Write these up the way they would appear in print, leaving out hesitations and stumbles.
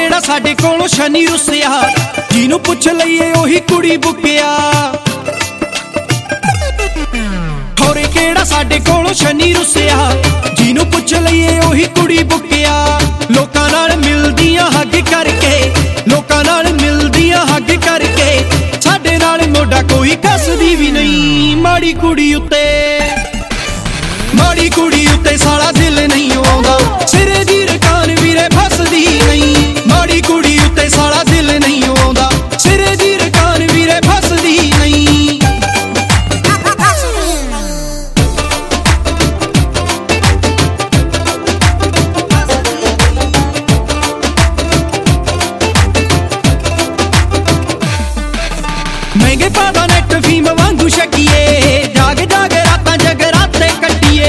ਕਿਹੜਾ ਸਾਡੇ ਕੋਲੋਂ ਸ਼ਨੀ ਰੁੱਸਿਆ, ਜਿਹਨੂੰ ਪੁੱਛ ਲਈਏ ਉਹੀ ਕੁੜੀ ਬੁੱਕਿਆ। ਹੋਰੇ ਕਿਹੜਾ ਸਾਡੇ ਕੋਲੋਂ ਸ਼ਨੀ ਰੁੱਸਿਆ, ਜਿਹਨੂੰ ਪੁੱਛ ਲਈਏ ਉਹੀ ਕੁੜੀ ਬੁੱਕਿਆ। ਲੋਕਾਂ ਨਾਲ ਮਿਲਦੀਆਂ ਹੱਗ ਕਰਕੇ, ਲੋਕਾਂ ਨਾਲ ਮਿਲਦੀਆਂ ਹੱਗ ਕਰਕੇ, ਸਾਡੇ ਨਾਲ ਮੋਢਾ ਕੋਈ ਕੱਸਦੀ ਵੀ ਨਹੀਂ। ਮਾੜੀ ਕੁੜੀ ਉੱਤੇ, ਮਾੜੀ ਕੁੜੀ ਉੱਤੇ ਸਾਲਾ ਦਿਲ ਨਹੀਂ ਆਉਂਦਾ, ਸਿਰੇ ਦੀ ਰਕਾਨ ਵੀਰੇ ਫਸਦੀ ਨਹੀਂ। ਮਾੜੀ ਕੁੜੀ ਉੱਤੇ ਸਾਲਾ ਦਿਲ ਨਹੀਂ ਆਉਂਦਾ, ਸਿਰੇ ਦੀ ਰਕਾਨ ਵੀਰੇ ਫਸਦੀ ਨਹੀਂ। ਮਹਿੰਗੇ ਪਾਦਾ ਨੈਟ ਫੀਮ ਵਾਂਗੂ ਛਕੀਏ, ਜਾਗ ਜਾਗ ਰਾਤਾਂ ਜਗਰਾਤੇ ਕੱਟੀਏ।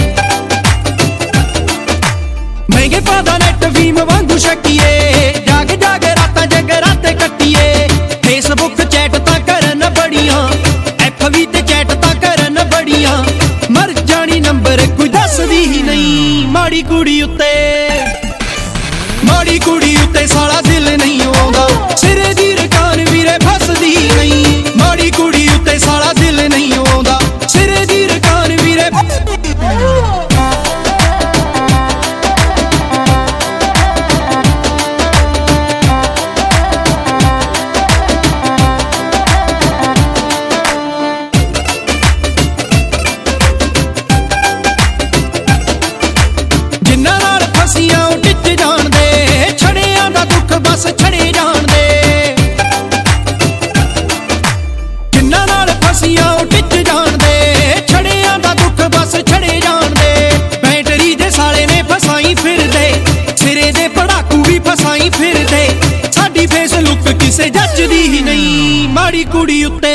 ਮਹਿੰਗੇ ਪਾਦਾ ਨੈਟ ਫੀਮ ਵਾਂਗੂ ਛਕੀਏ, ਜਾਗ ਜਾਗ ਰਾਤਾਂ ਜਗਰਾਤੇ ਕੱਟੀਏ। ਫੇਸਬੁੱਕ ਚੈਟ ਤਾਂ ਕਰਨ ਬੜੀਆਂ, FB ਤੇ ਚੈਟ ਤਾਂ ਕਰਨ ਬੜੀਆਂ, ਮਰ ਜਾਣੀ ਨੰਬਰ ਕੋਈ ਦੱਸਦੀ ਹੀ ਨਹੀਂ। ਮਾੜੀ ਕੁੜੀ ਉੱਤੇ, ਮਾੜੀ ਕੁੜੀ ਉੱਤੇ ਸਾਲਾ ਦਿਲ ਨਹੀਂ ਆਉਂਦਾ, ਸਿਰੇ ਦੀ ਰਕਾਨ ਵੀਰੇ ਫਸਦੀ ਨਹੀਂ। ਮਾੜੀ ਕੁੜੀ ਉੱਤੇ ਸਾਲਾ ਦਿਲ ਨਹੀਂ ਆਉਂਦਾ, ਸਿਰੇ ਦੀ ਰਕਾਨ ਵੀਰੇ ਜਿੰਨਾਂ ਨਾਲ ਫਸੀਆਂ ਉਹ ਟਿੱਚ ਜਾਣਦੇ, ਛੜਿਆਂ ਦਾ ਦੁੱਖ ਬਸ ਛੜੇ ਜਾਣਦੇ। ਜਿੰਨਾਂ ਨਾਲ ਫਸੀਆਂ ਉਹ ਟਿੱਚ ਜਾਣਦੇ, ਛੜਿਆਂ ਦਾ ਦੁੱਖ ਬਸ ਛੜੇ ਜਾਣਦੇ। ਬੈਟਰੀ ਦੇ ਸਾਲੇ ਨੇ ਫਸਾਈ ਫਿਰਦੇ, ਸਿਰੇ ਦੇ ਪੜਾਕੂ ਵੀ ਫਸਾਈ ਫਿਰਦੇ। ਸਾਡੀ ਫੇਸ ਲੁੱਕ ਕਿਸੇ ਜੱਜਦੀ ਹੀ ਨਹੀਂ। ਮਾੜੀ ਕੁੜੀ ਉੱਤੇ,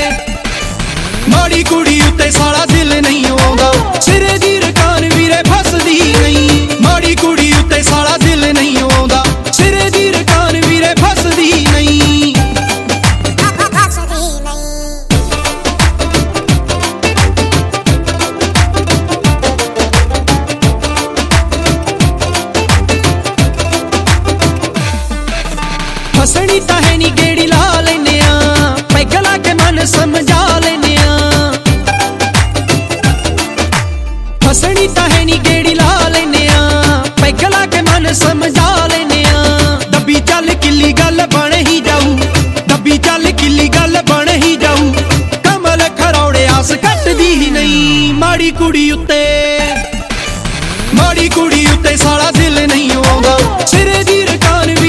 ਮਾੜੀ ਕੁੜੀ ਉੱਤੇ ਸਾਲਾ ਦਿਲ ਨਹੀਂ ਆਉਂਦਾ, ਸਿਰੇ ਦੀ ਰਕਾਨ ਵੀਰੇ ਫਸਦੀ ਨਹੀਂ। ਮਾੜੀ ਕੁੜੀ ਉੱਤੇ ਸਾਲਾ ਦਿਲ ਨਹੀਂ ਆਉਂਦਾ, ਸਿਰੇ ਦੀ ਰਕਾਨ ਵੀਰੇ ਫਸਦੀ ਨਹੀਂ। ਹੱਸਣੀ ਤਾਂ ਹੈ ਨੀ ਗੇੜੀ ਲਾ ਲੈਨੇ ਆ, ਪੈਗ ਲਾ ਕੇ ਮਨ ਸਮਝਾ ਲੈਨੇ ਆ। ਹੱਸਣੀ ਤਾਂ ਹੈ ਨੀ ਗੇੜੀ ਲਾ ਲੈਨੇ ਆ, ਪੈਗ ਲਾ ਕੇ ਮਨ ਸਮਝਾ ਲੈਨੇ ਆ। ਦੱਬੀ ਚੱਲ ਕਿੱਲੀ ਗੱਲ ਬਣ ਹੀ ਜਾਊ, ਦੱਬੀ ਚੱਲ ਕਿੱਲੀ ਗੱਲ ਬਣ ਹੀ ਜਾਊ। ਕਮਲ ਖਰੌੜੇ ਆਸ ਕੱਟਦੀ ਹੀ ਨਹੀਂ। ਮਾੜੀ ਕੁੜੀ ਉੱਤੇ, ਮਾੜੀ ਕੁੜੀ ਉੱਤੇ ਸਾਲਾ ਦਿਲ ਨਹੀਂ ਆਉਂਦਾ, ਸਿਰੇ ਦੀ ਰਕਾਨ